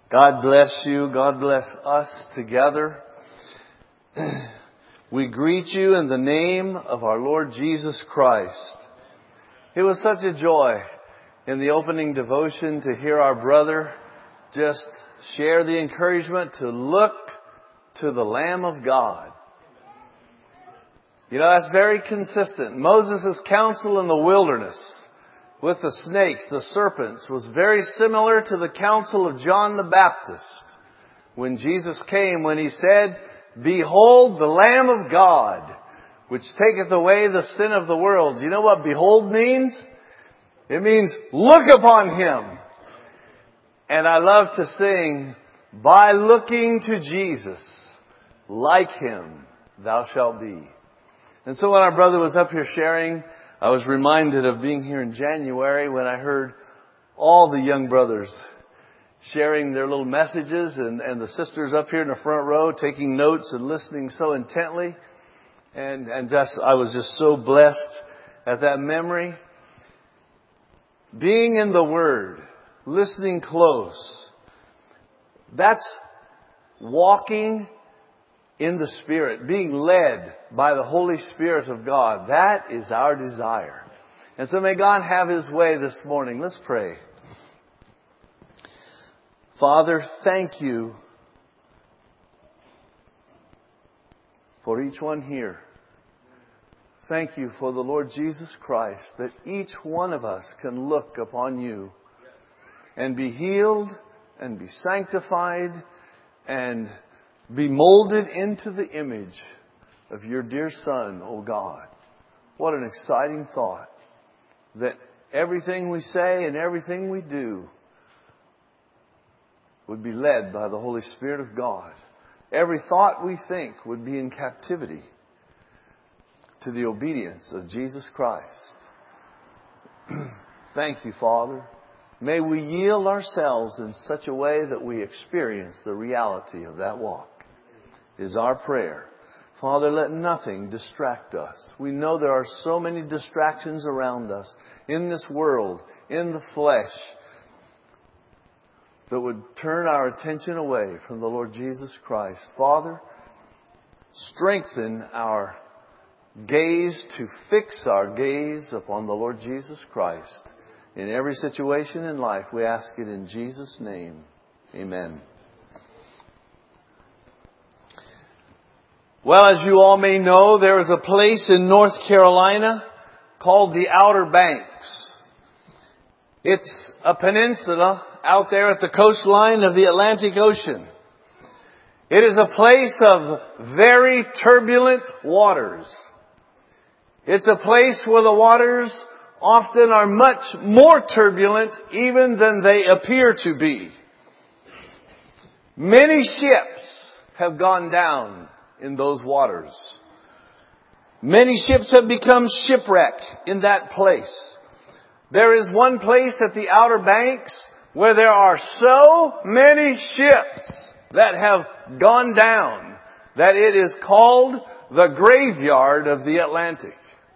God bless you. God bless us together. We greet you in the name of our Lord Jesus Christ. It was such a joy in the opening devotion to hear our brother just share the encouragement to look to the Lamb of God. You know, that's very consistent. Moses' counsel in the wilderness with the snakes, the serpents, was very similar to the counsel of John the Baptist when Jesus came, when he said, "Behold the Lamb of God, which taketh away the sin of the world." You know what behold means? It means look upon Him. And I love to sing, "By looking to Jesus, like Him thou shalt be." And so when our brother was up here sharing, I was reminded of being here in January when I heard all the young brothers sharing their little messages and the sisters up here in the front row taking notes and listening so intently. And I was just so blessed at that memory. Being in the Word, listening close, that's walking in the Spirit, being led by the Holy Spirit of God. That is our desire. And so may God have His way this morning. Let's pray. Father, thank you for each one here. Thank you for the Lord Jesus Christ, that each one of us can look upon you and be healed and be sanctified and be molded into the image of your dear Son, O God. What an exciting thought that everything we say and everything we do would be led by the Holy Spirit of God. Every thought we think would be in captivity to the obedience of Jesus Christ. Thank you, Father. May we yield ourselves in such a way that we experience the reality of that walk, is our prayer. Father, let nothing distract us. We know there are so many distractions around us in this world, in the flesh, that would turn our attention away from the Lord Jesus Christ. Father, strengthen our gaze to fix our gaze upon the Lord Jesus Christ. In every situation in life, we ask it in Jesus' name. Amen. Well, as you all may know, there is a place in North Carolina called the Outer Banks. It's a peninsula out there at the coastline of the Atlantic Ocean. It is a place of very turbulent waters. It's a place where the waters often are much more turbulent even than they appear to be. Many ships have gone down in those waters. Many ships have become shipwrecked in that place. There is one place at the Outer Banks where there are so many ships that have gone down that it is called the graveyard of the Atlantic.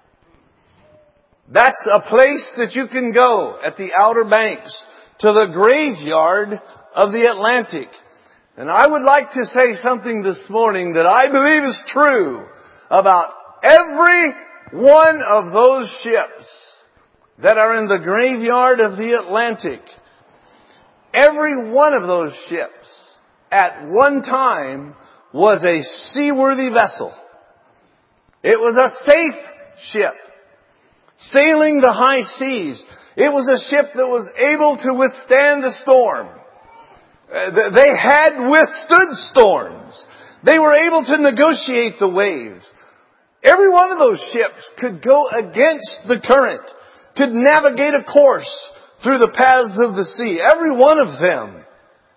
That's a place that you can go at the Outer Banks, to the graveyard of the Atlantic. And I would like to say something this morning that I believe is true about every one of those ships that are in the graveyard of the Atlantic. Every one of those ships at one time was a seaworthy vessel. It was a safe ship, sailing the high seas. It was a ship that was able to withstand a storm. They had withstood storms. They were able to negotiate the waves. Every one of those ships could go against the current, could navigate a course through the paths of the sea. Every one of them.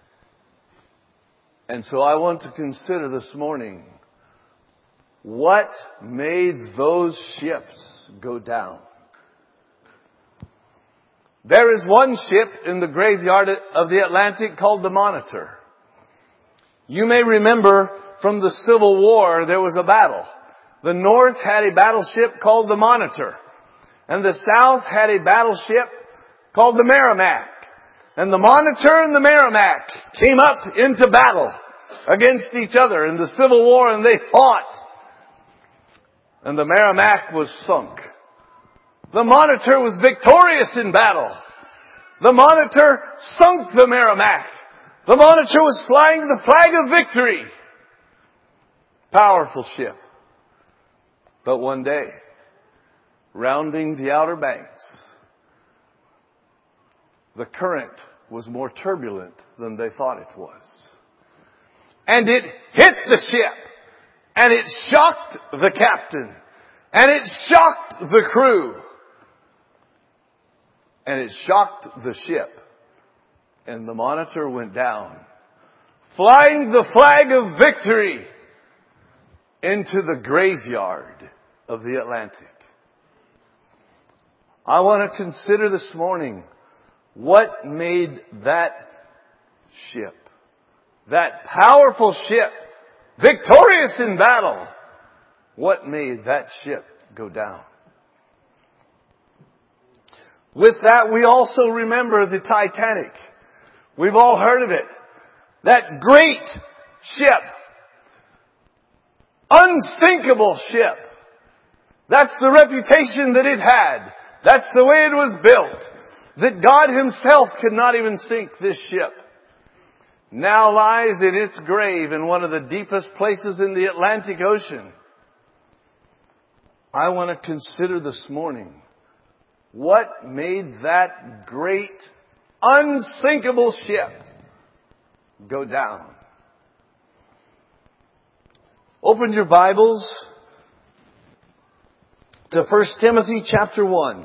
And so I want to consider this morning, what made those ships go down? There is one ship in the graveyard of the Atlantic called the Monitor. You may remember from the Civil War there was a battle. The North had a battleship called the Monitor, and the South had a battleship called the Merrimack. And the Monitor and the Merrimac came up into battle against each other in the Civil War, and they fought. And the Merrimac was sunk. The Monitor was victorious in battle. The Monitor sunk the Merrimac. The Monitor was flying the flag of victory. Powerful ship. But one day, rounding the Outer Banks, the current was more turbulent than they thought it was. And it hit the ship. And it shocked the captain. And it shocked the crew. And it shocked the ship. And the Monitor went down, flying the flag of victory into the graveyard of the Atlantic. I want to consider this morning what made that ship, that powerful ship, victorious in battle, what made that ship go down? With that, we also remember the Titanic. We've all heard of it. That great ship. Unsinkable ship. That's the reputation that it had. That's the way it was built. That God Himself could not even sink this ship. Now lies in its grave in one of the deepest places in the Atlantic Ocean. I want to consider this morning what made that great, unsinkable ship go down. Open your Bibles to 1 Timothy chapter 1.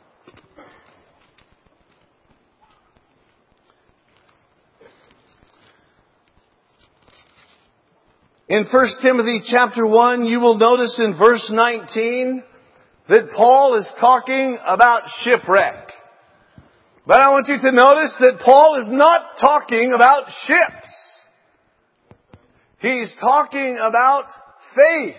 In 1 Timothy chapter 1, you will notice in verse 19 that Paul is talking about shipwreck. But I want you to notice that Paul is not talking about ships. He's talking about faith.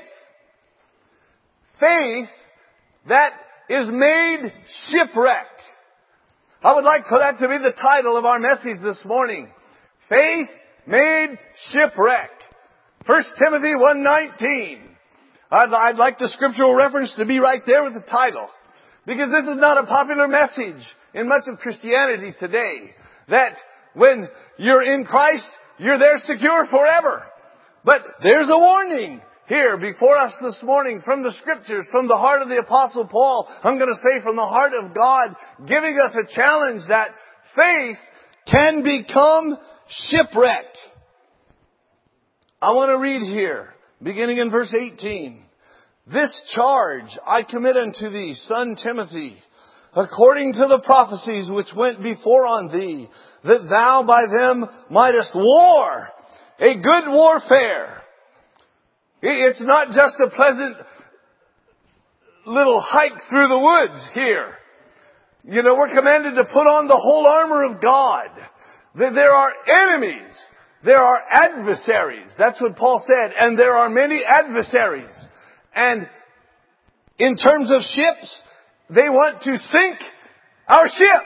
Faith that is made shipwreck. I would like for that to be the title of our message this morning. Faith made shipwreck. 1 Timothy 1:19. I'd like the scriptural reference to be right there with the title. Because this is not a popular message in much of Christianity today. That when you're in Christ, you're there secure forever. But there's a warning here before us this morning from the Scriptures, from the heart of the Apostle Paul. I'm going to say from the heart of God, giving us a challenge that faith can become shipwreck. I want to read here, beginning in verse 18. This charge I commit unto thee, son Timothy, according to the prophecies which went before on thee, that thou by them mightest war a good warfare. It's not just a pleasant little hike through the woods here. You know, we're commanded to put on the whole armor of God. There are enemies. There are adversaries. That's what Paul said. And there are many adversaries. And in terms of ships, they want to sink our ship.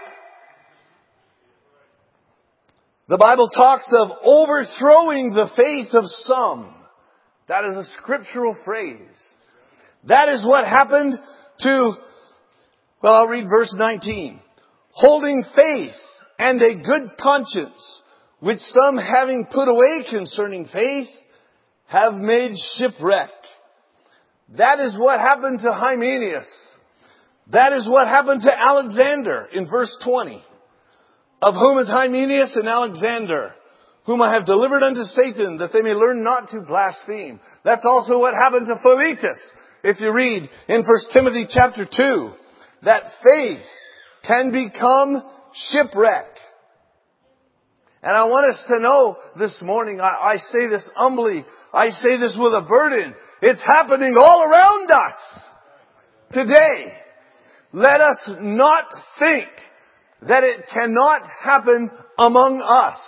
The Bible talks of overthrowing the faith of some. That is a scriptural phrase. That is what happened to, well, I'll read verse 19. Holding faith and a good conscience, which some having put away concerning faith, have made shipwreck. That is what happened to Hymenaeus. That is what happened to Alexander in verse 20. Of whom is Hymenaeus and Alexander, whom I have delivered unto Satan, that they may learn not to blaspheme. That's also what happened to Philetus. If you read in 1 Timothy chapter 2, that faith can become shipwreck. And I want us to know this morning, I say this humbly, I say this with a burden. It's happening all around us today. Let us not think that it cannot happen among us.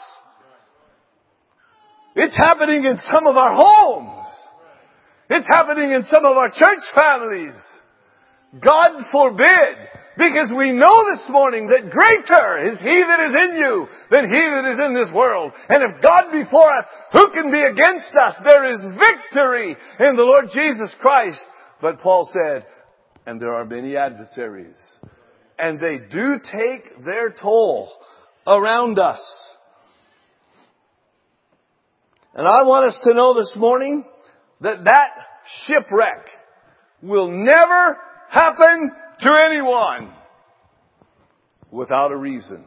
It's happening in some of our homes. It's happening in some of our church families. God forbid. Because we know this morning that greater is He that is in you than he that is in this world. And if God be for us, who can be against us? There is victory in the Lord Jesus Christ. But Paul said, and there are many adversaries. And they do take their toll around us. And I want us to know this morning that shipwreck will never happen to anyone without a reason.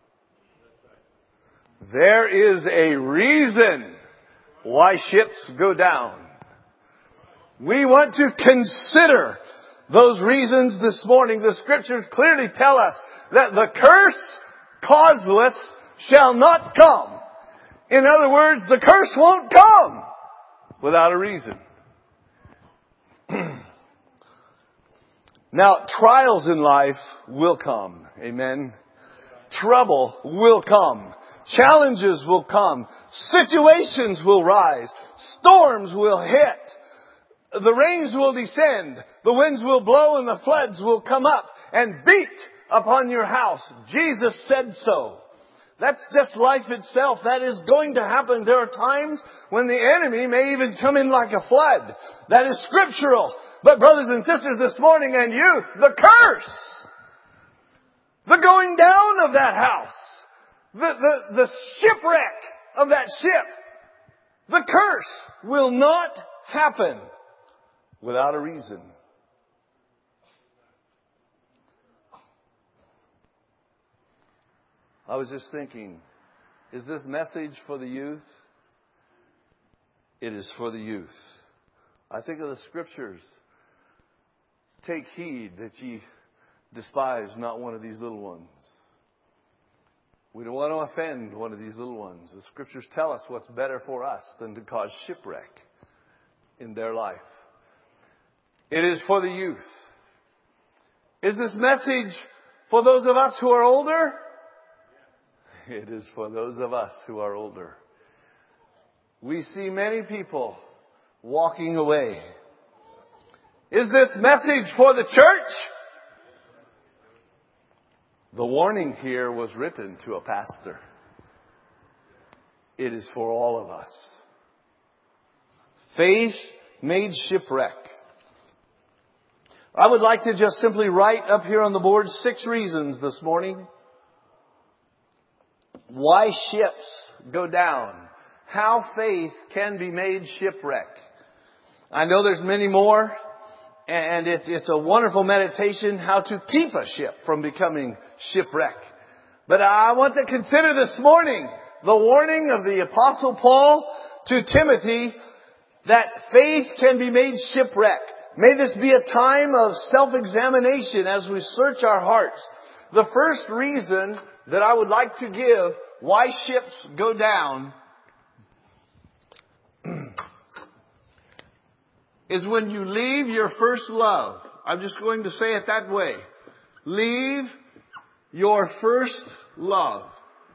There is a reason why ships go down. We want to consider those reasons this morning. The Scriptures clearly tell us that the curse causeless shall not come. In other words, the curse won't come without a reason. Now, trials in life will come. Amen. Trouble will come. Challenges will come. Situations will rise. Storms will hit. The rains will descend. The winds will blow and the floods will come up and beat upon your house. Jesus said so. That's just life itself. That is going to happen. There are times when the enemy may even come in like a flood. That is scriptural. But brothers and sisters, this morning and youth, the curse, the going down of that house, the shipwreck of that ship, the curse will not happen without a reason. I was just thinking, is this message for the youth? It is for the youth. I think of the Scriptures. Take heed that ye despise not one of these little ones. We don't want to offend one of these little ones. The Scriptures tell us what's better for us than to cause shipwreck in their life. It is for the youth. Is this message for those of us who are older? It is for those of us who are older. We see many people walking away. Is this message for the church? The warning here was written to a pastor. It is for all of us. Faith made shipwreck. I would like to just simply write up here on the board 6 reasons this morning why ships go down. How faith can be made shipwreck. I know there's many more. And it's a wonderful meditation how to keep a ship from becoming shipwreck. But I want to consider this morning the warning of the Apostle Paul to Timothy that faith can be made shipwreck. May this be a time of self-examination as we search our hearts. The first reason that I would like to give why ships go down is when you leave your first love. I'm just going to say it that way. Leave your first love.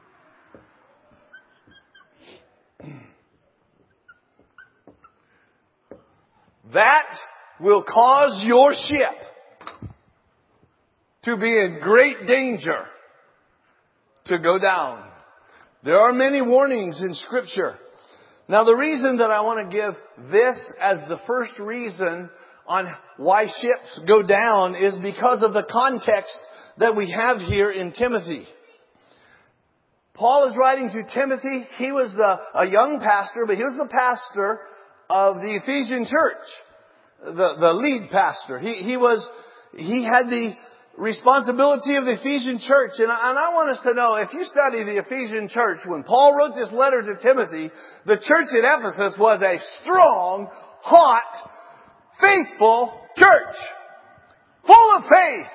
That will cause your ship to be in great danger to go down. There are many warnings in Scripture. Now, the reason that I want to give this as the first reason on why ships go down is because of the context that we have here in Timothy. Paul is writing to Timothy. He was a young pastor, but he was the pastor of the Ephesian church, the lead pastor. He had the responsibility of the Ephesian church. And I want us to know, if you study the Ephesian church, when Paul wrote this letter to Timothy, the church at Ephesus was a strong, hot, faithful church. Full of faith.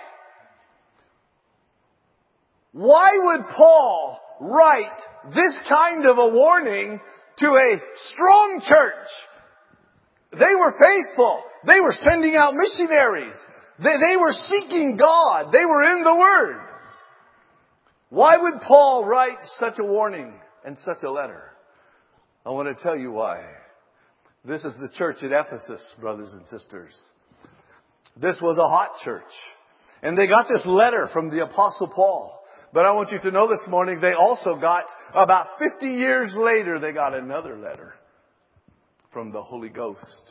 Why would Paul write this kind of a warning to a strong church? They were faithful. They were sending out missionaries. They were seeking God. They were in the Word. Why would Paul write such a warning and such a letter? I want to tell you why. This is the church at Ephesus, brothers and sisters. This was a hot church. And they got this letter from the Apostle Paul. But I want you to know this morning, they also got, about 50 years later, they got another letter from the Holy Ghost.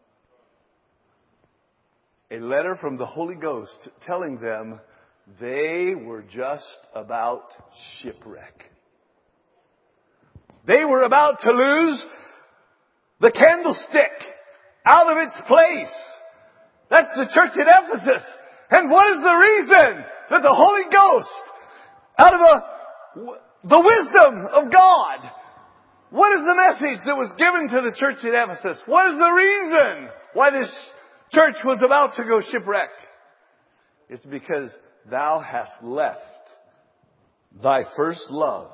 A letter from the Holy Ghost telling them they were just about shipwreck. They were about to lose the candlestick out of its place. That's the church at Ephesus. And what is the reason that the Holy Ghost, out of the wisdom of God, what is the message that was given to the church at Ephesus? What is the reason why this church was about to go shipwreck? It's because thou hast left thy first love.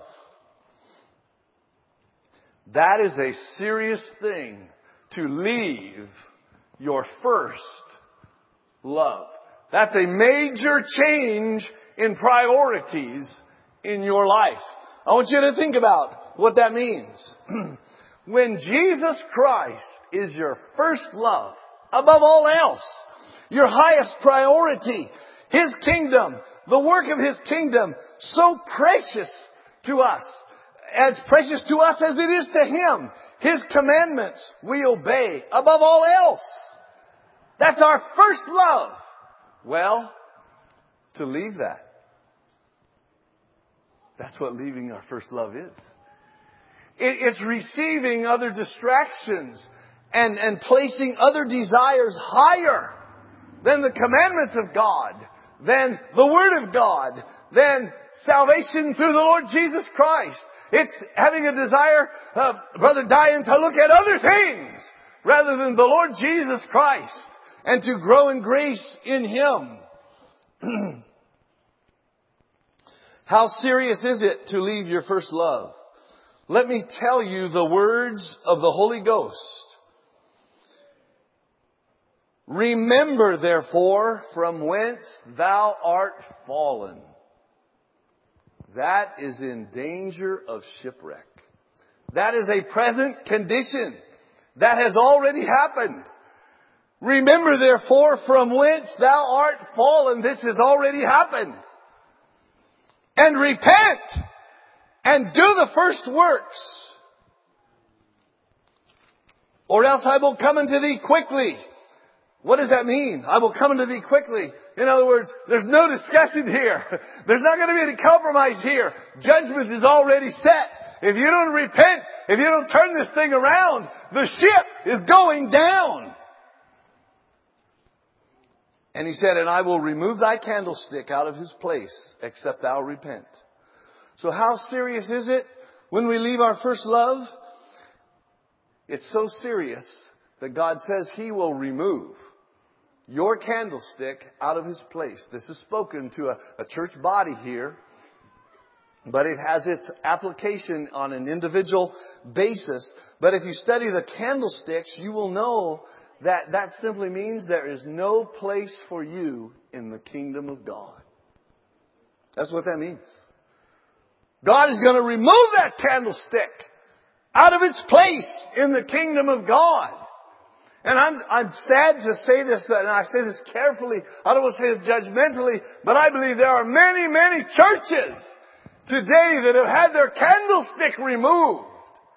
That is a serious thing, to leave your first love. That's a major change in priorities in your life. I want you to think about what that means. When Jesus Christ is your first love, above all else, your highest priority, His kingdom, the work of His kingdom, so precious to us, as precious to us as it is to Him. His commandments we obey above all else. That's our first love. Well, to leave that, that's what leaving our first love is. It's receiving other distractions and placing other desires higher than the commandments of God, than the Word of God, than salvation through the Lord Jesus Christ. It's having a desire, Brother Diane, to look at other things rather than the Lord Jesus Christ and to grow in grace in Him. How serious is it to leave your first love? Let me tell you the words of the Holy Ghost. Remember, therefore, from whence thou art fallen. That is in danger of shipwreck. That is a present condition. That has already happened. Remember, therefore, from whence thou art fallen. This has already happened. And repent and do the first works, or else I will come unto thee quickly. What does that mean? I will come unto thee quickly. In other words, there's no discussion here. There's not going to be any compromise here. Judgment is already set. If you don't repent, if you don't turn this thing around, the ship is going down. And He said, and I will remove thy candlestick out of his place, except thou repent. So how serious is it when we leave our first love? It's so serious that God says He will remove your candlestick out of his place. This is spoken to a church body here, but it has its application on an individual basis. But if you study the candlesticks, you will know that that simply means there is no place for you in the kingdom of God. That's what that means. God is going to remove that candlestick out of its place in the kingdom of God. And I'm sad to say this, and I say this carefully. I don't want to say this judgmentally, but I believe there are many, many churches today that have had their candlestick removed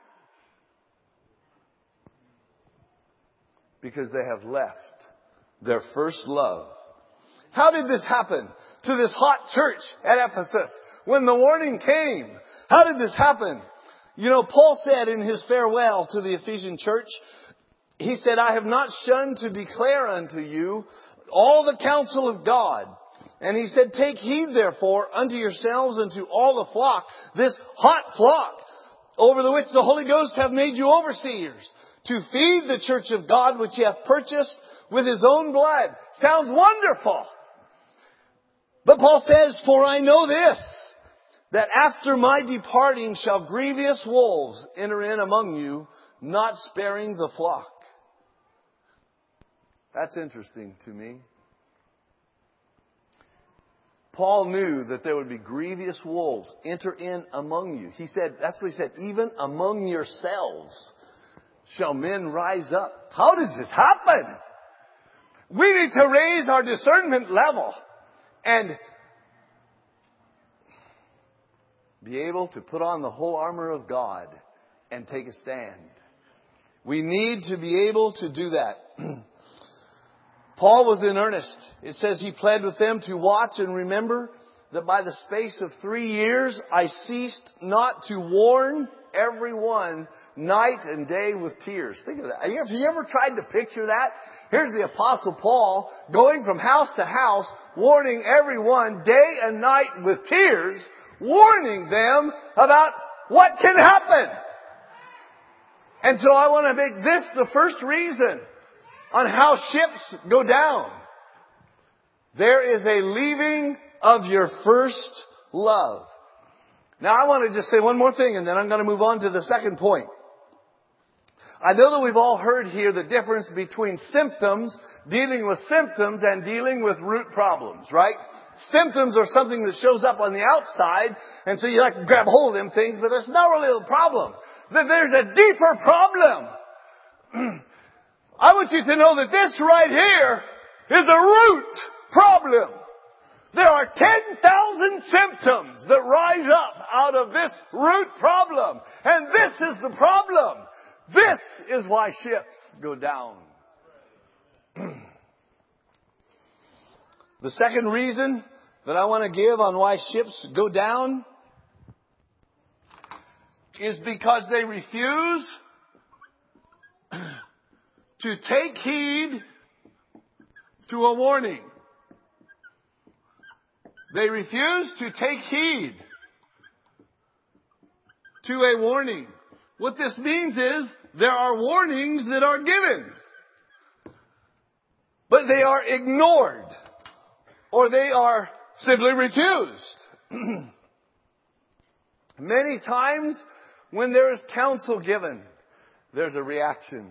because they have left their first love. How did this happen to this hot church at Ephesus when the warning came? How did this happen? You know, Paul said in his farewell to the Ephesian church, he said, I have not shunned to declare unto you all the counsel of God. And he said, take heed therefore unto yourselves and to all the flock, this hot flock, over the which the Holy Ghost hath made you overseers, to feed the church of God which He hath purchased with His own blood. Sounds wonderful. But Paul says, for I know this, that after my departing shall grievous wolves enter in among you, not sparing the flock. That's interesting to me. Paul knew that there would be grievous wolves enter in among you. He said, that's what he said, even among yourselves shall men rise up. How does this happen? We need to raise our discernment level and be able to put on the whole armor of God and take a stand. We need to be able to do that. Paul was in earnest. It says he pled with them to watch and remember that by the space of 3 years I ceased not to warn everyone night and day with tears. Think of that. Have you ever tried to picture that? Here's the Apostle Paul going from house to house, warning everyone day and night with tears, warning them about what can happen. And so I want to make this the first reason on how ships go down. There is a leaving of your first love. Now I want to just say one more thing and then I'm going to move on to the second point. I know that we've all heard here the difference between symptoms, dealing with symptoms, and dealing with root problems, right? Symptoms are something that shows up on the outside, and so you like to grab hold of them things, but there's not really a problem. There's a deeper problem. I want you to know that this right here is a root problem. There are 10,000 symptoms that rise up out of this root problem. And this is the problem. This is why ships go down. The second reason that I want to give on why ships go down is because they refuse to take heed to a warning. They refuse to take heed to a warning. What this means is there are warnings that are given, but they are ignored or they are simply refused. Many times when there is counsel given, there's a reaction.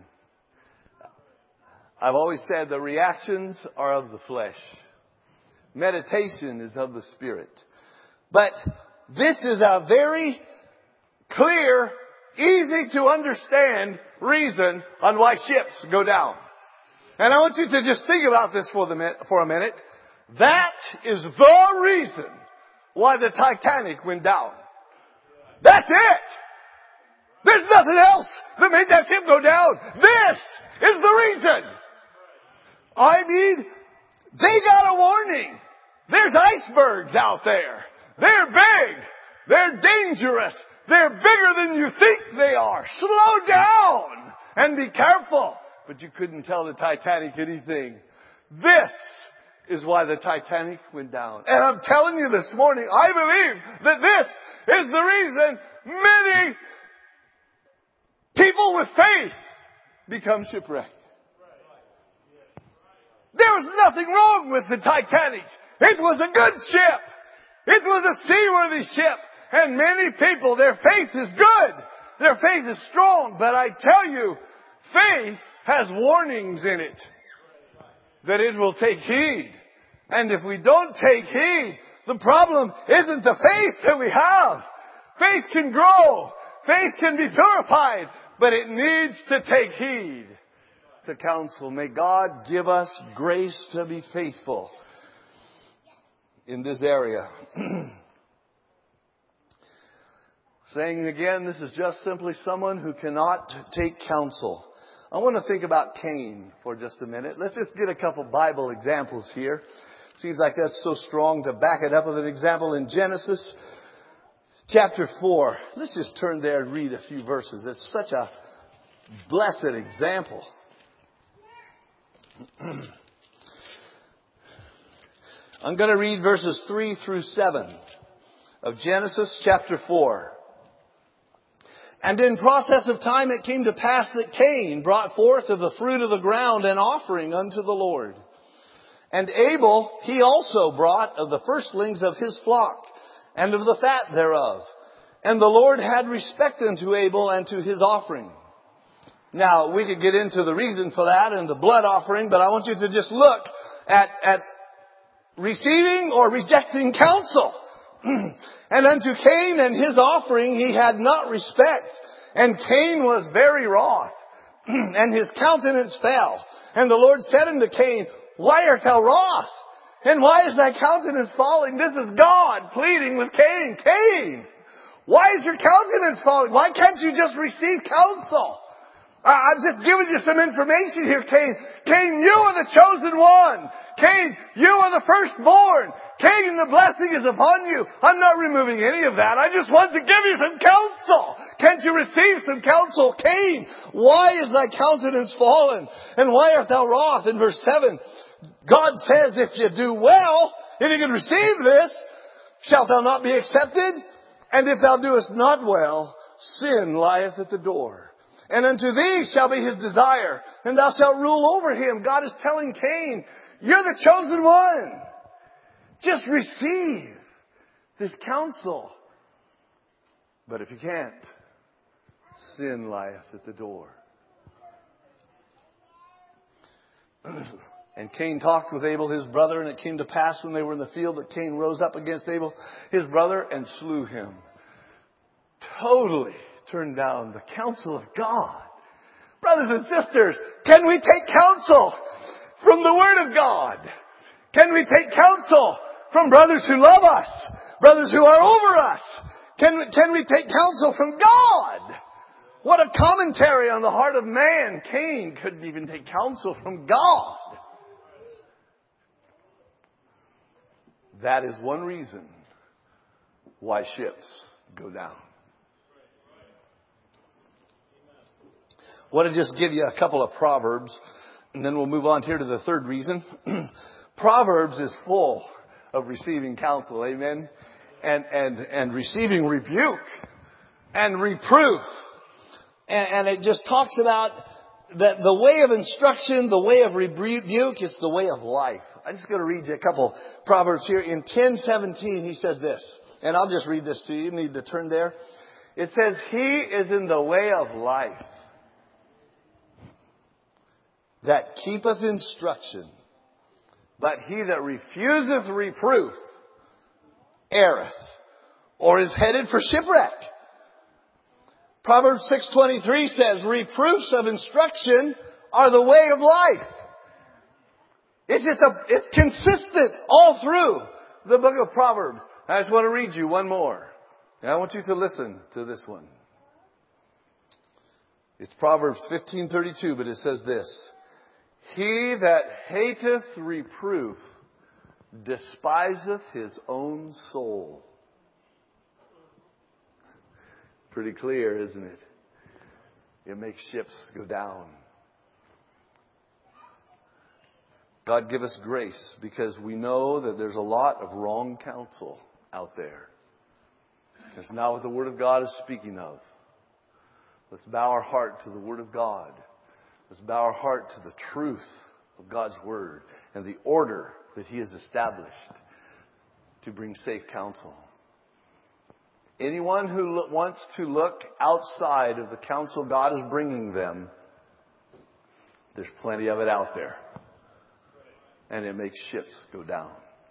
I've always said the reactions are of the flesh. Meditation is of the Spirit. But this is a very clear, easy to understand reason on why ships go down. And I want you to just think about this for a minute. That is the reason why the Titanic went down. That's it. There's nothing else that made that ship go down. This is the reason. I mean, they got a warning. There's icebergs out there. They're big. They're dangerous. They're bigger than you think they are. Slow down and be careful. But you couldn't tell the Titanic anything. This is why the Titanic went down. And I'm telling you this morning, I believe that this is the reason many people with faith become shipwrecked. There was nothing wrong with the Titanic. It was a good ship. It was a seaworthy ship. And many people, their faith is good. Their faith is strong. But I tell you, faith has warnings in it that it will take heed. And if we don't take heed, the problem isn't the faith that we have. Faith can grow. Faith can be purified. But it needs to take heed to counsel. May God give us grace to be faithful in this area. Saying again, this is just simply someone who cannot take counsel. I want to think about Cain for just a minute. Let's just get a couple Bible examples here. Seems like that's so strong to back it up with an example in Genesis chapter 4. Let's just turn there and read a few verses. It's such a blessed example. I'm going to read verses 3 through 7 of Genesis chapter 4. And in process of time it came to pass that Cain brought forth of the fruit of the ground an offering unto the Lord. And Abel he also brought of the firstlings of his flock, and of the fat thereof. And the Lord had respect unto Abel and to his offering. Now, we could get into the reason for that and the blood offering, but I want you to just look at receiving or rejecting counsel. And unto Cain and his offering he had not respect. And Cain was very wroth, and his countenance fell. And the Lord said unto Cain, why art thou wroth? And why is thy countenance falling? This is God pleading with Cain. Cain, why is your countenance falling? Why can't you just receive counsel? I'm just giving you some information here, Cain. Cain, you are the chosen one. Cain, you are the firstborn. Cain, the blessing is upon you. I'm not removing any of that. I just want to give you some counsel. Can't you receive some counsel? Cain, why is thy countenance fallen? And why art thou wroth? In verse 7, God says, if you do well, if you can receive this, shalt thou not be accepted? And if thou doest not well, sin lieth at the door. And unto thee shall be his desire, and thou shalt rule over him. God is telling Cain, you're the chosen one. Just receive this counsel. But if you can't, sin lieth at the door. And Cain talked with Abel his brother, and it came to pass when they were in the field that Cain rose up against Abel his brother and slew him. Totally turned down the counsel of God. Brothers and sisters, can we take counsel from the Word of God? Can we take counsel from brothers who love us? Brothers who are over us? Can we take counsel from God? What a commentary on the heart of man. Cain couldn't even take counsel from God. That is one reason why ships go down. I want to just give you a couple of Proverbs, and then we'll move on here to the third reason. Proverbs is full of receiving counsel, amen, and receiving rebuke and reproof. And it just talks about that the way of instruction, the way of rebuke, is the way of life. I'm just going to read you a couple Proverbs here. In 10:17, he says this, and I'll just read this to you. You need to turn there. It says, he is in the way of life that keepeth instruction, but he that refuseth reproof erreth, or is headed for shipwreck. Proverbs 6:23 says, reproofs of instruction are the way of life. It's consistent all through the book of Proverbs. I just want to read you one more. And I want you to listen to this one. It's Proverbs 15:32, but it says this. He that hateth reproof despiseth his own soul. Pretty clear, isn't it? It makes ships go down. God give us grace, because we know that there's a lot of wrong counsel out there. That's not what the Word of God is speaking of. Let's bow our heart to the Word of God. Let's bow our heart to the truth of God's Word and the order that He has established to bring safe counsel. Anyone who wants to look outside of the counsel God is bringing them, there's plenty of it out there. And it makes ships go down.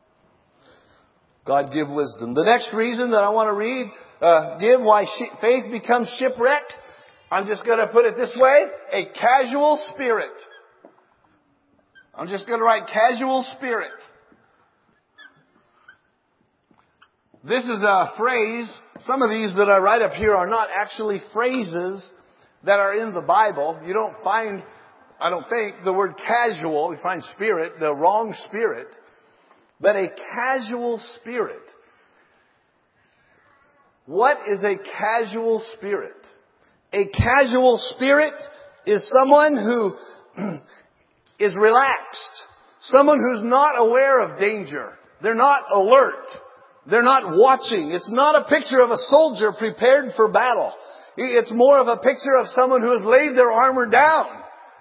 God give wisdom. The next reason that I want to read, give why faith becomes shipwrecked. I'm just going to put it this way. A casual spirit. I'm just going to write casual spirit. This is a phrase. Some of these that I write up here are not actually phrases that are in the Bible. You don't find, I don't think, the word casual. You find spirit, the wrong spirit. But a casual spirit. What is a casual spirit? A casual spirit is someone who is relaxed. Someone who's not aware of danger. They're not alert. They're not watching. It's not a picture of a soldier prepared for battle. It's more of a picture of someone who has laid their armor down.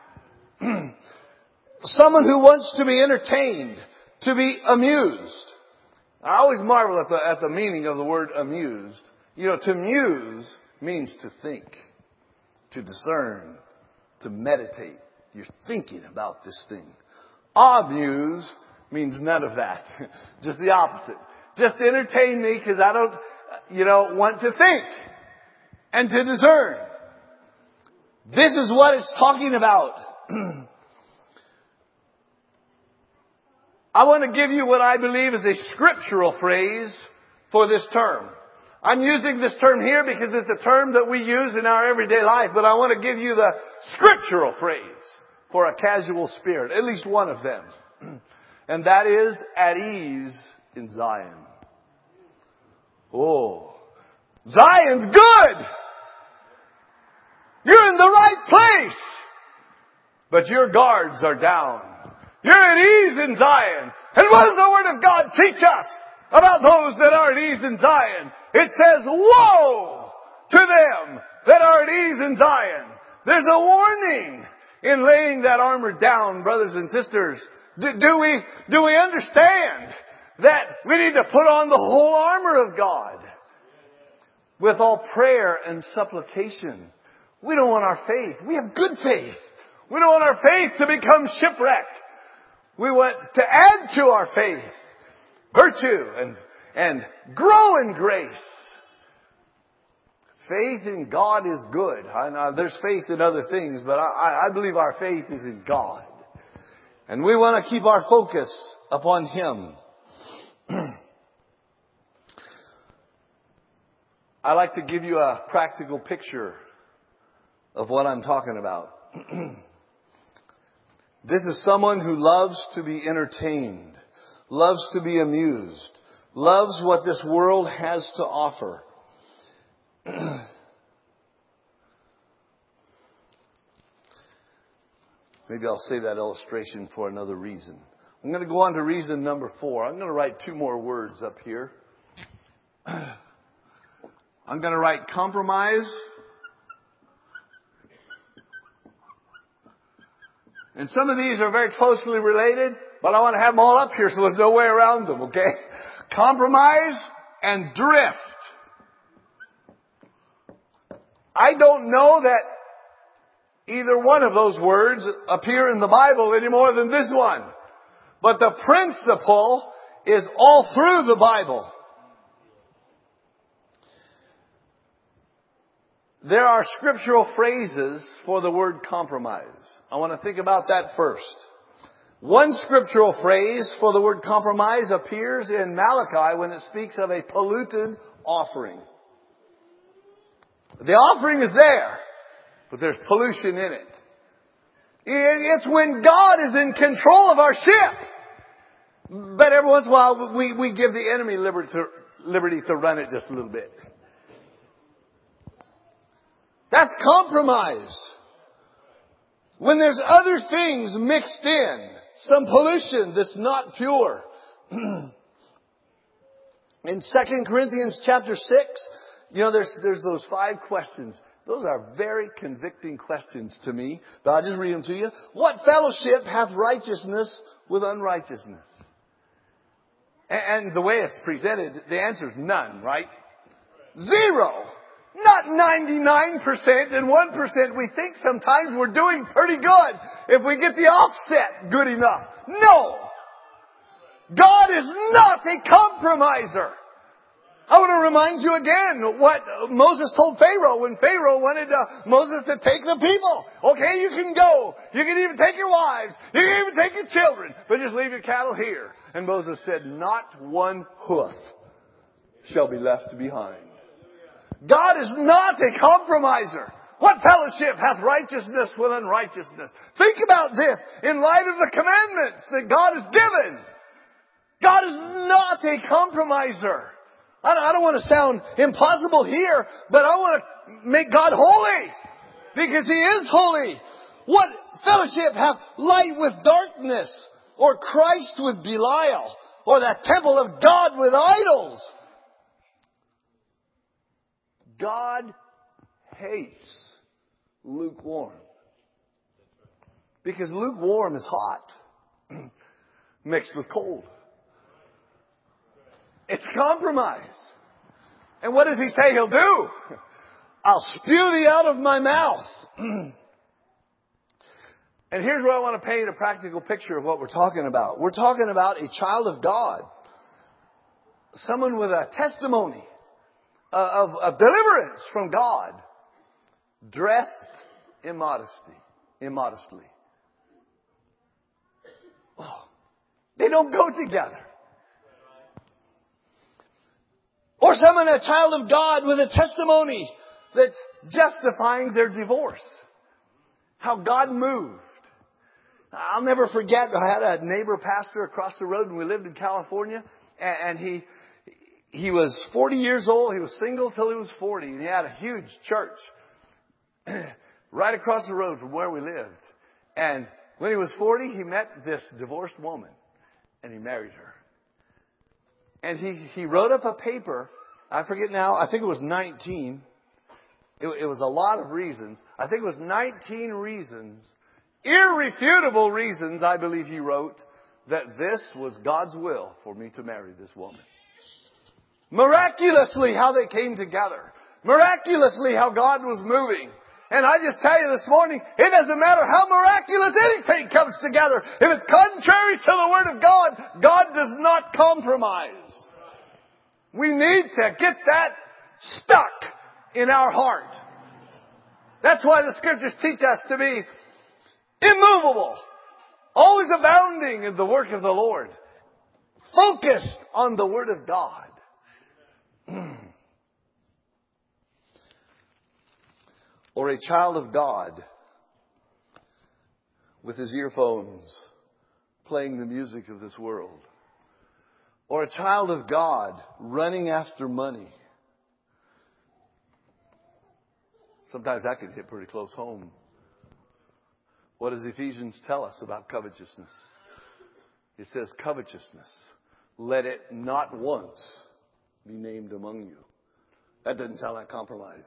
Someone who wants to be entertained, to be amused. I always marvel at the meaning of the word amused. You know, to muse means to think, to discern, to meditate. You're thinking about this thing. Amuse means none of that. Just the opposite. Just entertain me because I don't, want to think and to discern. This is what it's talking about. I want to give you what I believe is a scriptural phrase for this term. I'm using this term here because it's a term that we use in our everyday life, but I want to give you the scriptural phrase for a casual spirit, at least one of them. And that is at ease in Zion. Oh, Zion's good. You're in the right place. But your guards are down. You're at ease in Zion. And what does the Word of God teach us about those that are at ease in Zion? It says, woe to them that are at ease in Zion. There's a warning in laying that armor down, brothers and sisters. Do we understand that we need to put on the whole armor of God with all prayer and supplication? We don't want our faith. We have good faith. We don't want our faith to become shipwrecked. We want to add to our faith virtue and grow in grace. Faith in God is good. There's faith in other things, but I believe our faith is in God. And we want to keep our focus upon Him. I like to give you a practical picture of what I'm talking about. This is someone who loves to be entertained, loves to be amused, loves what this world has to offer. Maybe I'll save that illustration for another reason. I'm going to go on to reason number 4. I'm going to write 2 more words up here. I'm going to write compromise. And some of these are very closely related, but I want to have them all up here so there's no way around them, okay? Compromise and drift. I don't know that either one of those words appear in the Bible any more than this one. But the principle is all through the Bible. There are scriptural phrases for the word compromise. I want to think about that first. One scriptural phrase for the word compromise appears in Malachi when it speaks of a polluted offering. The offering is there, but there's pollution in it. It's when God is in control of our ship. But every once in a while we give the enemy liberty to run it just a little bit. That's compromise. When there's other things mixed in, some pollution that's not pure. In 2 Corinthians chapter 6, there's those 5 questions. Those are very convicting questions to me, but I'll just read them to you. What fellowship hath righteousness with unrighteousness? And the way it's presented, the answer is none, right? 0. Not 99% and 1%. We think sometimes we're doing pretty good if we get the offset good enough. No! God is not a compromiser. I want to remind you again what Moses told Pharaoh when Pharaoh wanted Moses to take the people. Okay, you can go. You can even take your wives. You can even take your children. But just leave your cattle here. And Moses said, not one hoof shall be left behind. God is not a compromiser. What fellowship hath righteousness with unrighteousness? Think about this in light of the commandments that God has given. God is not a compromiser. I don't want to sound impossible here, but I want to make God holy because He is holy. What fellowship hath light with darkness, or Christ with Belial, or the temple of God with idols? God hates lukewarm. Because lukewarm is hot mixed with cold. It's compromise. And what does He say He'll do? I'll spew thee out of my mouth. And here's where I want to paint a practical picture of what we're talking about. We're talking about a child of God. Someone with a testimony of deliverance from God, dressed immodestly. Oh, They don't go together. Or someone, a child of God with a testimony that's justifying their divorce. How God moved. I'll never forget, I had a neighbor pastor across the road when we lived in California, and he was 40 years old. He was single till he was 40, and he had a huge church right across the road from where we lived. And when he was 40, he met this divorced woman, and he married her. And he wrote up a paper, I forget now, I think it was 19. It was a lot of reasons. I think it was 19 reasons, irrefutable reasons, I believe he wrote, that this was God's will for me to marry this woman. Miraculously how they came together. Miraculously how God was moving. And I just tell you this morning, it doesn't matter how miraculous anything comes together. If it's contrary to the Word of God, God does not compromise. We need to get that stuck in our heart. That's why the Scriptures teach us to be immovable, always abounding in the work of the Lord, focused on the Word of God. Or a child of God with his earphones playing the music of this world. Or a child of God running after money. Sometimes that can hit pretty close home. What does Ephesians tell us about covetousness? It says, covetousness, let it not once be named among you. That doesn't sound like compromise.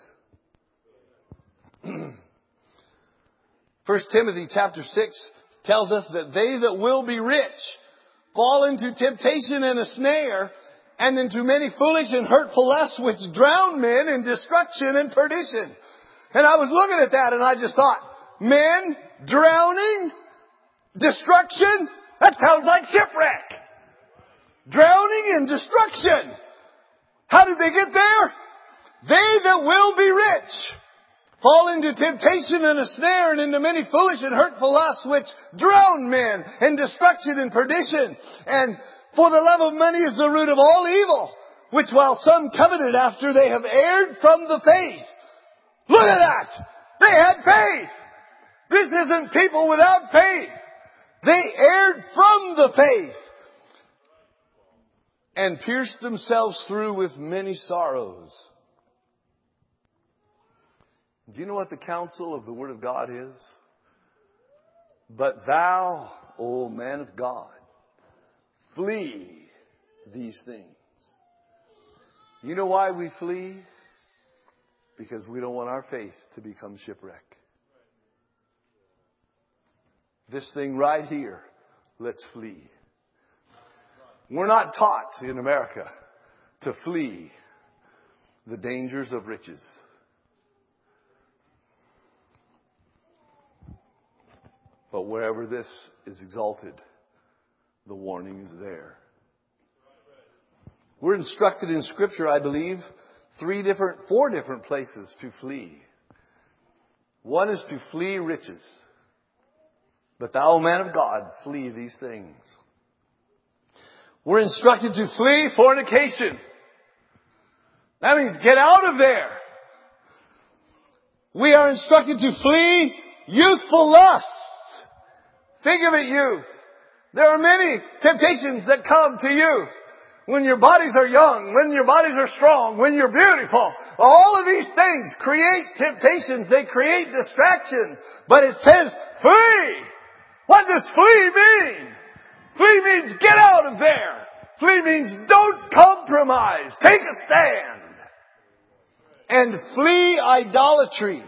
1 Timothy chapter 6 tells us that they that will be rich fall into temptation and a snare, and into many foolish and hurtful lusts which drown men in destruction and perdition. And I was looking at that and I just thought, men drowning, destruction, that sounds like shipwreck. Drowning and destruction. How did they get there? They that will be rich fall into temptation and a snare, and into many foolish and hurtful lusts which drown men in destruction and perdition. And for the love of money is the root of all evil, which while some coveted after, they have erred from the faith. Look at that! They had faith! This isn't people without faith. They erred from the faith and pierced themselves through with many sorrows. Do you know what the counsel of the Word of God is? But thou, O man of God, flee these things. You know why we flee? Because we don't want our faith to become shipwreck. This thing right here, let's flee. We're not taught in America to flee the dangers of riches. But wherever this is exalted, the warning is there. We're instructed in Scripture, I believe, 4 different places to flee. One is to flee riches. But thou, O man of God, flee these things. We're instructed to flee fornication. That means get out of there. We are instructed to flee youthful lusts. Think of it, youth. There are many temptations that come to youth. When your bodies are young, when your bodies are strong, when you're beautiful. All of these things create temptations. They create distractions. But it says, flee! What does flee mean? Flee means get out of there. Flee means don't compromise. Take a stand. And flee idolatry.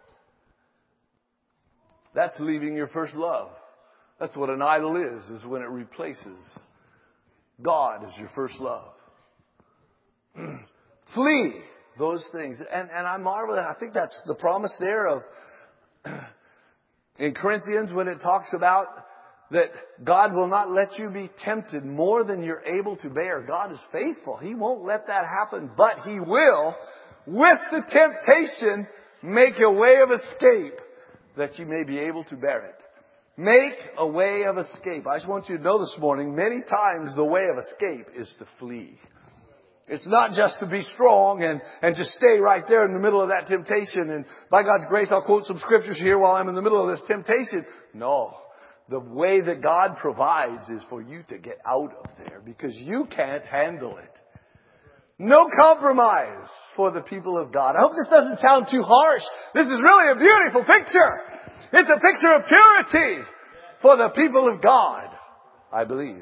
That's leaving your first love. That's what an idol is when it replaces God as your first love. Flee those things. And I marvel at, I think that's the promise there of, in Corinthians when it talks about that God will not let you be tempted more than you're able to bear. God is faithful. He won't let that happen, but He will, with the temptation, make a way of escape that you may be able to bear it. Make a way of escape. I just want you to know this morning, many times the way of escape is to flee. It's not just to be strong and just stay right there in the middle of that temptation. And by God's grace, I'll quote some scriptures here while I'm in the middle of this temptation. No. The way that God provides is for you to get out of there because you can't handle it. No compromise for the people of God. I hope this doesn't sound too harsh. This is really a beautiful picture. It's a picture of purity for the people of God, I believe.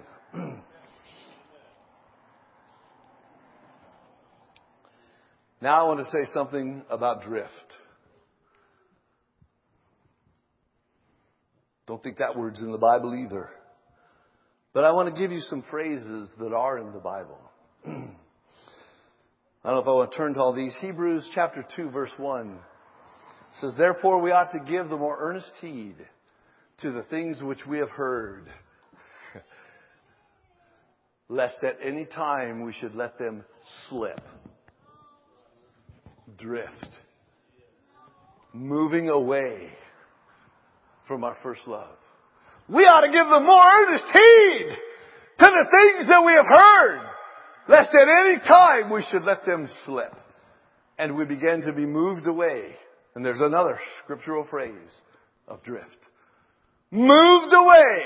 Now I want to say something about drift. Don't think that word's in the Bible either. But I want to give you some phrases that are in the Bible. I don't know if I want to turn to all these. Hebrews chapter 2 verse 1 says, therefore we ought to give the more earnest heed to the things which we have heard, lest at any time we should let them slip. Drift. Moving away from our first love. We ought to give them more earnest heed to the things that we have heard, lest at any time we should let them slip. And we begin to be moved away. And there's another scriptural phrase of drift. Moved away.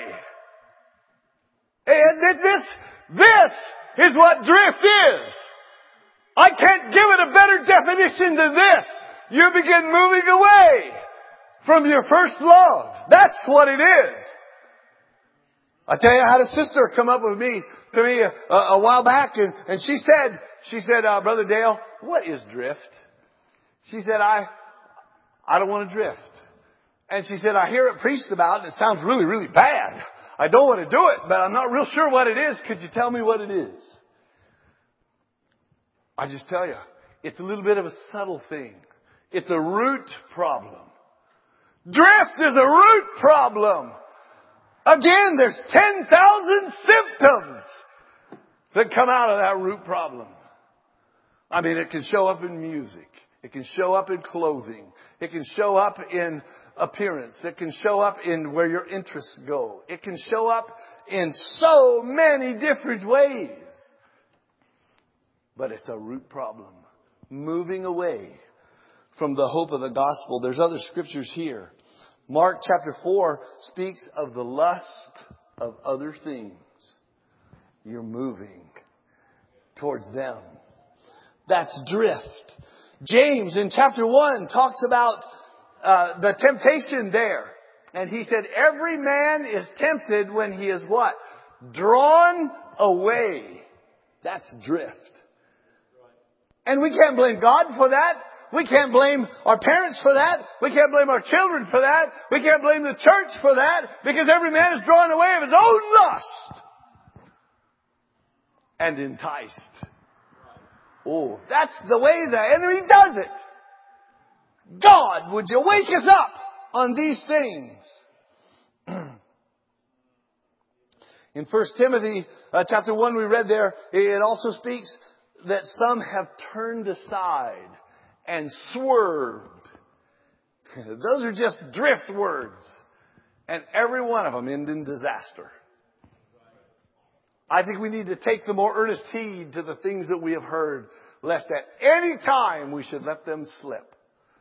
And this is what drift is. I can't give it a better definition than this. You begin moving away from your first love. That's what it is. I tell you, I had a sister come up to me a while back, and she said, Brother Dale, what is drift? She said, I don't want to drift. And she said, I hear it preached about, and it sounds really, really bad. I don't want to do it, but I'm not real sure what it is. Could you tell me what it is? I just tell you, it's a little bit of a subtle thing. It's a root problem. Drift is a root problem. Again, there's 10,000 symptoms that come out of that root problem. I mean, it can show up in music. It can show up in clothing. It can show up in appearance. It can show up in where your interests go. It can show up in so many different ways. But it's a root problem. Moving away from the hope of the gospel. There's other scriptures here. Mark chapter 4 speaks of the lust of other things. You're moving towards them. That's drift. James in chapter 1 talks about the temptation there. And he said, every man is tempted when he is what? Drawn away. That's drift. And we can't blame God for that. We can't blame our parents for that. We can't blame our children for that. We can't blame the church for that. Because every man is drawn away of his own lust. And enticed. Oh, that's the way the enemy does it. God, would you wake us up on these things? In 1 Timothy chapter 1 we read there, it also speaks that some have turned aside and swerved. Those are just drift words. And every one of them end in disaster. I think we need to take the more earnest heed to the things that we have heard, lest at any time we should let them slip.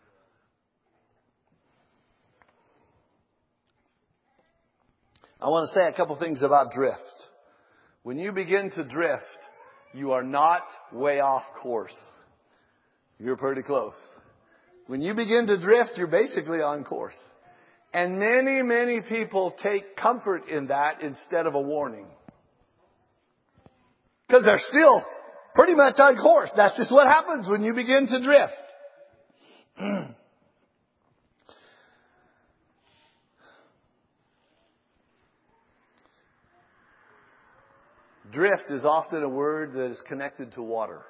I want to say a couple things about drift. When you begin to drift, you are not way off course. You're pretty close. When you begin to drift, you're basically on course. And many, many people take comfort in that instead of a warning. Because they're still pretty much on course. That's just what happens when you begin to drift. Drift is often a word that is connected to water.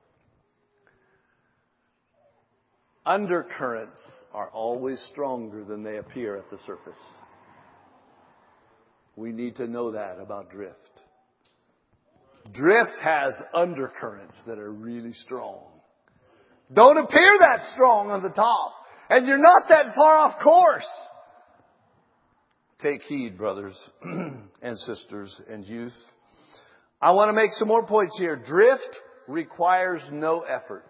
Undercurrents are always stronger than they appear at the surface. We need to know that about drift. Drift has undercurrents that are really strong. Don't appear that strong on the top. And you're not that far off course. Take heed, brothers and sisters and youth. I want to make some more points here. Drift requires no effort.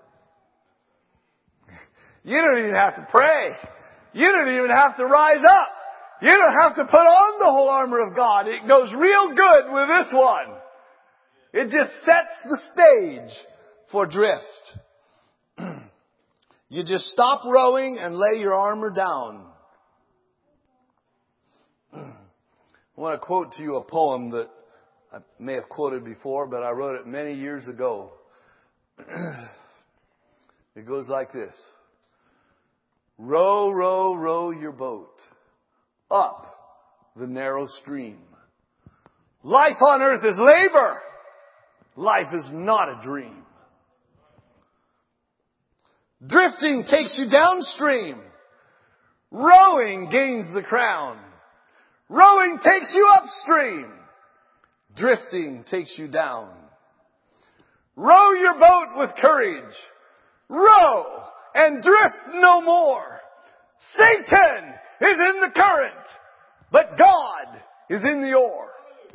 You don't even have to pray. You don't even have to rise up. You don't have to put on the whole armor of God. It goes real good with this one. It just sets the stage for drift. You just stop rowing and lay your armor down. I want to quote to you a poem that I may have quoted before, but I wrote it many years ago. It goes like this. Row, row, row your boat up the narrow stream. Life on earth is labor. Life is not a dream. Drifting takes you downstream. Rowing gains the crown. Rowing takes you upstream. Drifting takes you down. Row your boat with courage. Row and drift no more. Satan is in the current, but God is in the oar.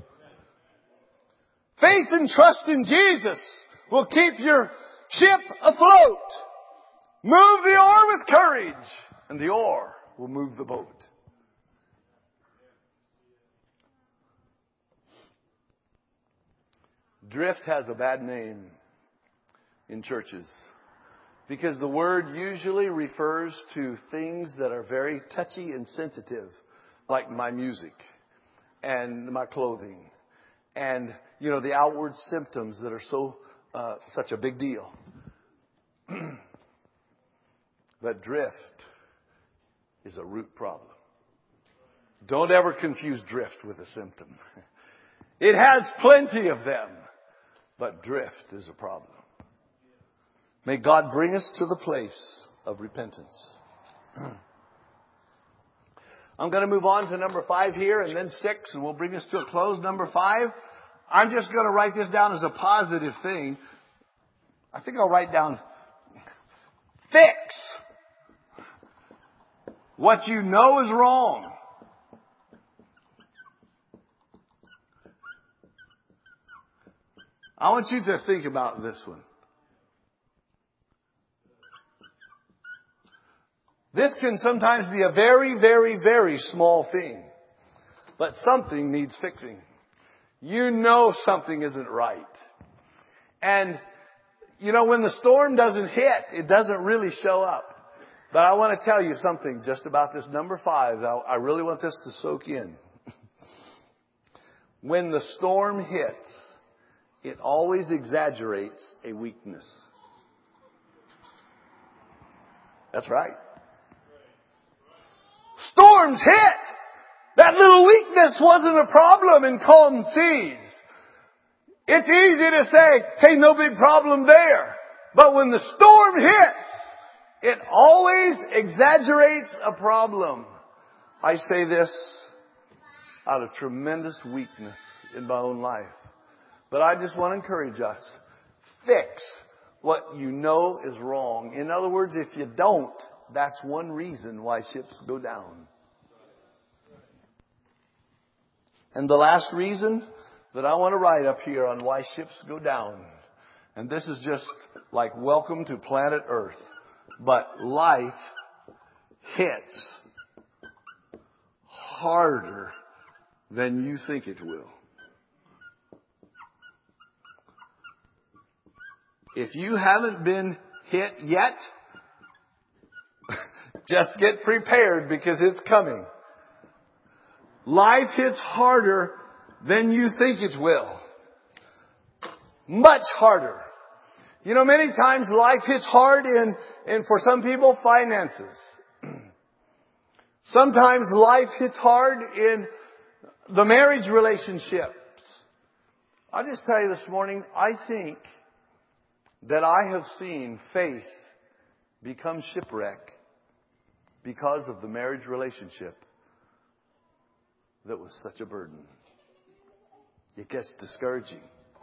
Faith and trust in Jesus will keep your ship afloat. Move the oar with courage, and the oar will move the boat. Drift has a bad name in churches because the word usually refers to things that are very touchy and sensitive, like my music and my clothing and, the outward symptoms that are such a big deal. But drift is a root problem. Don't ever confuse drift with a symptom. It has plenty of them, but drift is a problem. May God bring us to the place of repentance. I'm going to move on to number 5 here and then 6, and we'll bring this to a close. Number 5, I'm just going to write this down as a positive thing. I think I'll write down fix what you know is wrong. I want you to think about this one. This can sometimes be a very, very, very small thing, but something needs fixing. You know something isn't right. And, when the storm doesn't hit, it doesn't really show up. But I want to tell you something just about this number 5. I really want this to soak in. When the storm hits, it always exaggerates a weakness. That's right. Storms hit. That little weakness wasn't a problem in calm seas. It's easy to say, hey, no big problem there. But when the storm hits, it always exaggerates a problem. I say this out of tremendous weakness in my own life. But I just want to encourage us. Fix what you know is wrong. In other words, if you don't, that's one reason why ships go down. And the last reason that I want to write up here on why ships go down, and this is just like welcome to planet Earth, but life hits harder than you think it will. If you haven't been hit yet, just get prepared because it's coming. Life hits harder than you think it will. Much harder. Many times life hits hard in for some people, finances. Sometimes life hits hard in the marriage relationships. I'll just tell you this morning, I think that I have seen faith become shipwreck because of the marriage relationship that was such a burden. It gets discouraging.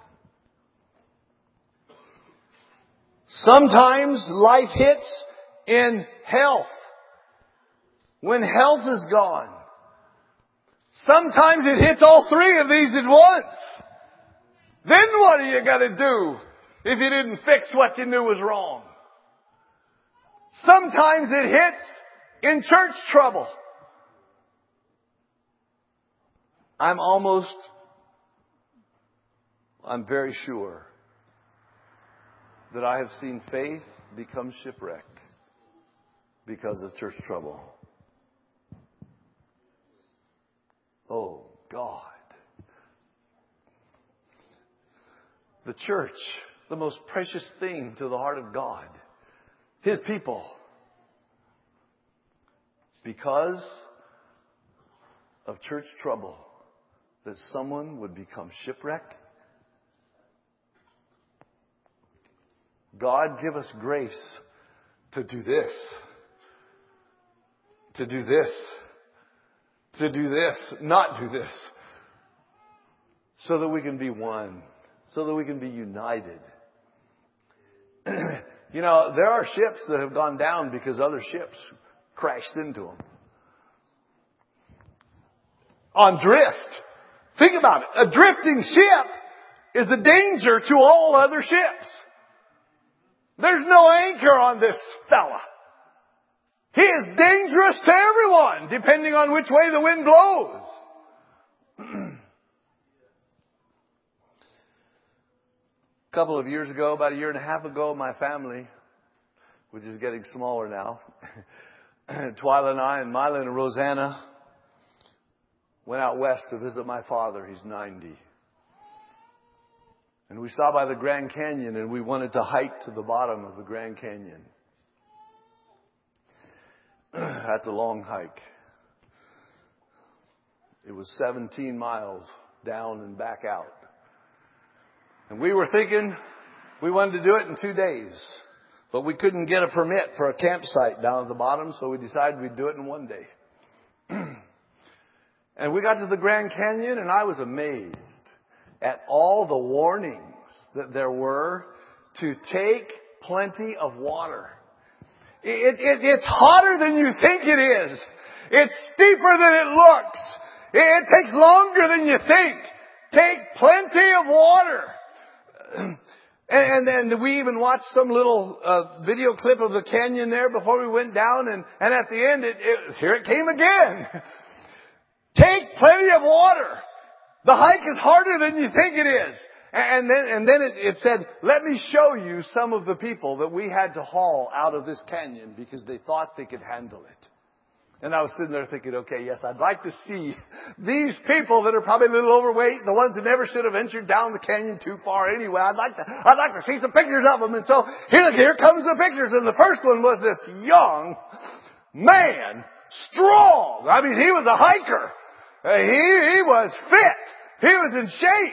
Sometimes life hits in health. When health is gone, Sometimes it hits all three of these at once. Then what are you going to do if you didn't fix what you knew was wrong? Sometimes it hits in church trouble. I'm very sure that I have seen faith become shipwrecked because of church trouble. Oh, God. The church, the most precious thing to the heart of God. His people. Because of church trouble, that someone would become shipwrecked. God give us grace to do this. To do this. To do this. Not do this. So that we can be one. So that we can be united. You know, there are ships that have gone down because other ships crashed into them. On drift. Think about it. A drifting ship is a danger to all other ships. There's no anchor on this fella. He is dangerous to everyone, depending on which way the wind blows. A couple of years ago, about a year and a half ago, my family, which is getting smaller now, Twyla and I and Mylon and Rosanna went out west to visit my father. He's 90. And we stopped by the Grand Canyon and we wanted to hike to the bottom of the Grand Canyon. That's a long hike. It was 17 miles down and back out. And we were thinking we wanted to do it in 2 days. But we couldn't get a permit for a campsite down at the bottom, so we decided we'd do it in 1 day. And we got to the Grand Canyon and I was amazed at all the warnings that there were to take plenty of water. It's hotter than you think it is. It's steeper than it looks. It takes longer than you think. Take plenty of water. And then we even watched some little video clip of the canyon there before we went down. And at the end, here it came again. Take plenty of water. The hike is harder than you think it is. And then it said, let me show you some of the people that we had to haul out of this canyon because they thought they could handle it. And I was sitting there thinking, okay, yes, I'd like to see these people that are probably a little overweight, the ones who never should have ventured down the canyon too far anyway. I'd like to see some pictures of them. And so here comes the pictures. And the first one was this young man, strong. I mean, he was a hiker. He was fit. He was in shape.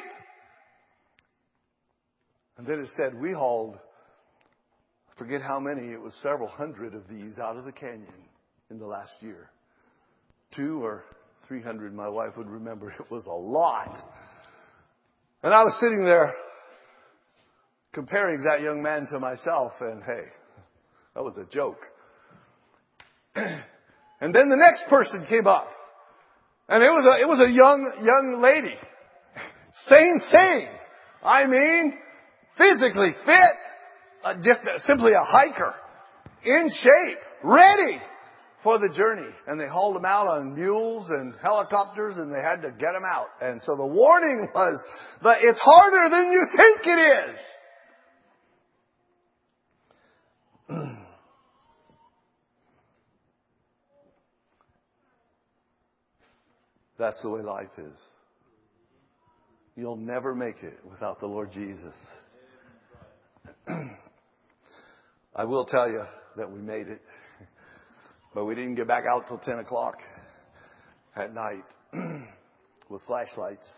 And then it said we hauled, I forget how many, it was several hundred of these out of the canyon in the last year. 200 or 300, my wife would remember. It was a lot. And I was sitting there comparing that young man to myself, and hey, that was a joke. And then the next person came up. And it was a young lady. Same thing. I mean, physically fit, just simply a hiker, in shape, ready for the journey. And they hauled them out on mules and helicopters, and they had to get them out. And so the warning was that it's harder than you think it is. That's the way life is. You'll never make it without the Lord Jesus. I will tell you that we made it, but we didn't get back out till 10 o'clock at night with flashlights.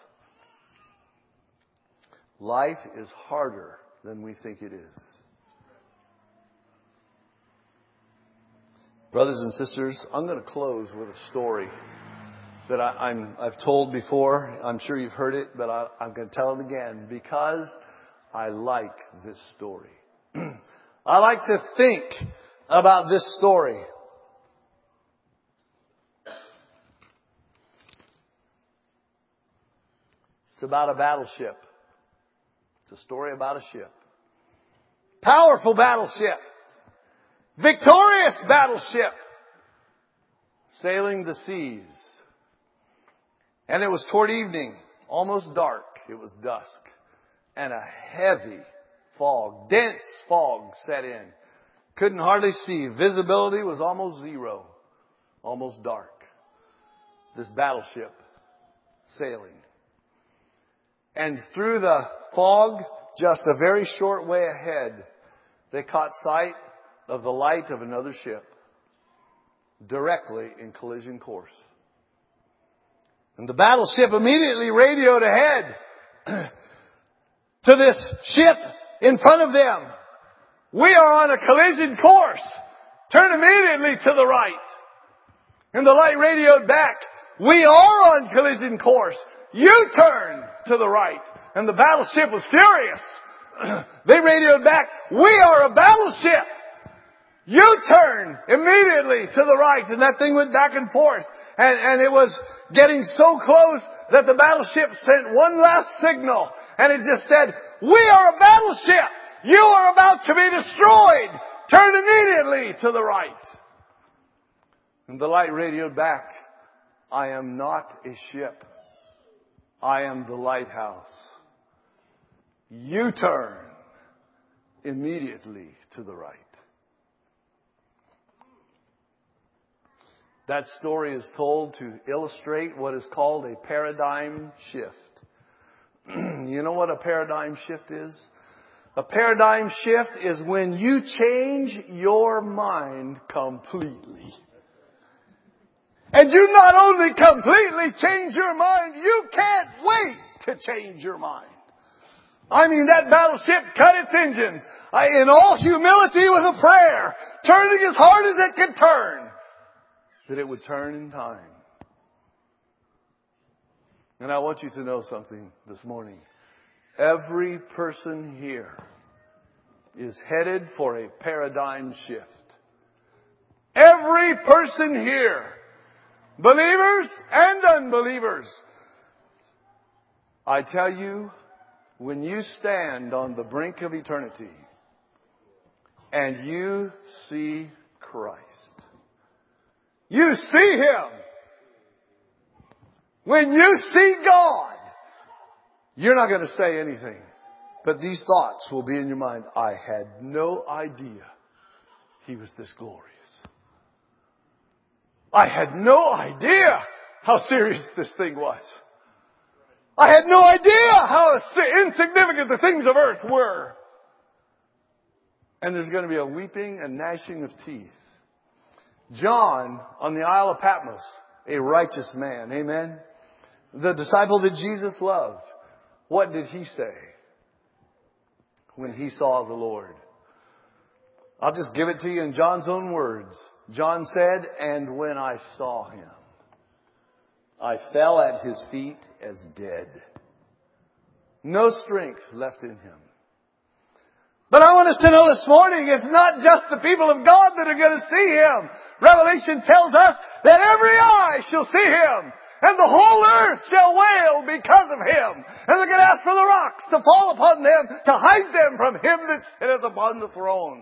Life is harder than we think it is. Brothers and sisters, I'm going to close with a story that I've told before. I'm sure you've heard it, but I'm going to tell it again because I like this story. I like to think about this story. It's about a battleship. It's a story about a ship. Powerful battleship. Victorious battleship. Sailing the seas. And it was toward evening, almost dark. It was dusk. And a heavy fog, dense fog set in. Couldn't hardly see. Visibility was almost zero. Almost dark. This battleship sailing. And through the fog, just a very short way ahead, they caught sight of the light of another ship. Directly in collision course. And the battleship immediately radioed ahead to this ship in front of them. We are on a collision course. Turn immediately to the right. And the light radioed back. We are on collision course. You turn to the right. And the battleship was furious. They radioed back. We are a battleship. You turn immediately to the right. And that thing went back and forth. And it was getting so close that the battleship sent one last signal. And it just said, we are a battleship. You are about to be destroyed. Turn immediately to the right. And the light radioed back. I am not a ship. I am the lighthouse. You turn immediately to the right. That story is told to illustrate what is called a paradigm shift. You know what a paradigm shift is? A paradigm shift is when you change your mind completely. And you not only completely change your mind, you can't wait to change your mind. I mean, that battleship cut its engines. In all humility with a prayer, turning as hard as it could turn, that it would turn in time. And I want you to know something this morning. Every person here is headed for a paradigm shift. Every person here, believers and unbelievers. I tell you, when you stand on the brink of eternity and you see Christ, you see Him. When you see God, you're not going to say anything. But these thoughts will be in your mind. I had no idea He was this glorious. I had no idea how serious this thing was. I had no idea how insignificant the things of earth were. And there's going to be a weeping and gnashing of teeth. John on the Isle of Patmos, a righteous man, amen? The disciple that Jesus loved. What did he say when he saw the Lord? I'll just give it to you in John's own words. John said, and when I saw Him, I fell at His feet as dead. No strength left in Him. But I want us to know this morning, it's not just the people of God that are going to see Him. Revelation tells us that every eye shall see Him. And the whole earth shall wail because of Him. And they're going to ask for the rocks to fall upon them, to hide them from Him that sitteth upon the throne.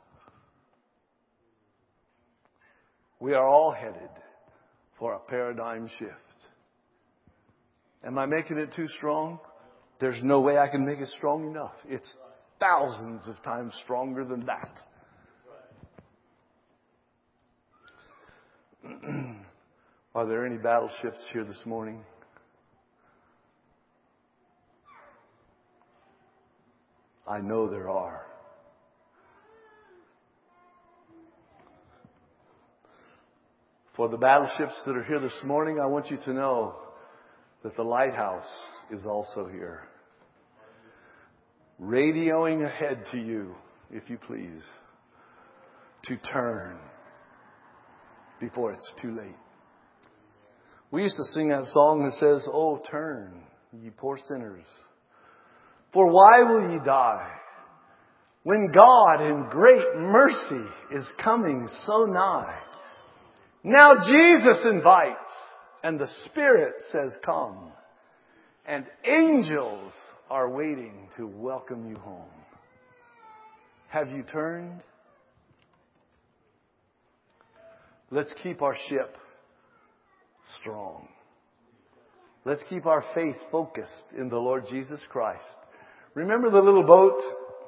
We are all headed for a paradigm shift. Am I making it too strong? There's no way I can make it strong enough. It's thousands of times stronger than that. Are there any battleships here this morning? I know there are. For the battleships that are here this morning, I want you to know that the lighthouse is also here. Radioing ahead to you, if you please, to turn before it's too late. We used to sing that song that says, oh, turn, ye poor sinners. For why will ye die when God in great mercy is coming so nigh? Now Jesus invites and the Spirit says, come. and angels are waiting to welcome you home. Have you turned? Let's keep our ship strong. Let's keep our faith focused in the Lord Jesus Christ. Remember the little boat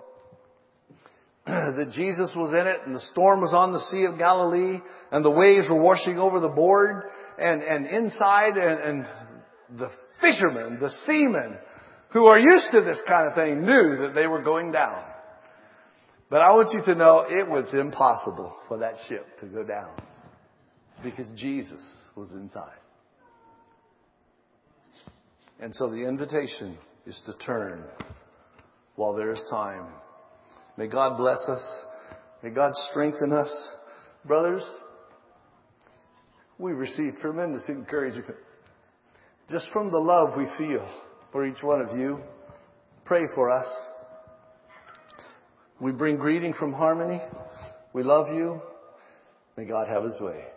that Jesus was in it, and the storm was on the Sea of Galilee, and the waves were washing over the board, and inside, and the fishermen, the seamen, who are used to this kind of thing, knew that they were going down. But I want you to know it was impossible for that ship to go down, because Jesus was inside. And so the invitation is to turn while there is time. May God bless us. May God strengthen us. Brothers, we receive tremendous encouragement just from the love we feel for each one of you. Pray for us. We bring greeting from Harmony. We love you. May God have His way.